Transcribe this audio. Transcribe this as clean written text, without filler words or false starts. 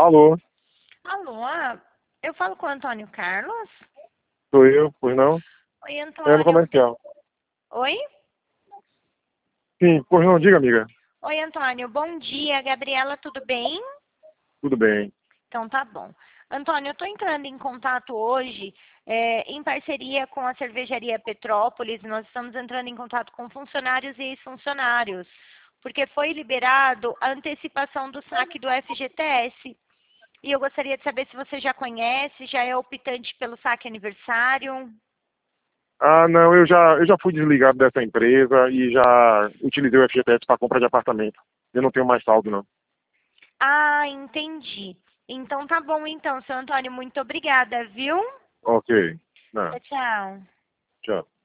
Alô, Alô, eu falo com o Antônio Carlos? sou eu, pois não? Oi, É no Antônio. comercial. Oi? Sim, pois não, diga, amiga. Oi, Antônio. Bom dia, Gabriela, tudo bem? Tudo bem. Então tá bom. Antônio, eu estou entrando em contato hoje em parceria com a cervejaria Petrópolis. Nós estamos entrando em contato com funcionários e ex-funcionários, porque foi liberado a antecipação do saque do FGTS. E eu gostaria de saber se você já conhece, já é optante pelo saque aniversário. Ah, não, eu já fui desligado dessa empresa e já utilizei o FGTS para compra de apartamento. Eu não tenho mais saldo, não. Ah, entendi. Então tá bom então, seu Antônio, muito obrigada, viu? Ok. Não, Tchau, tchau. tchau.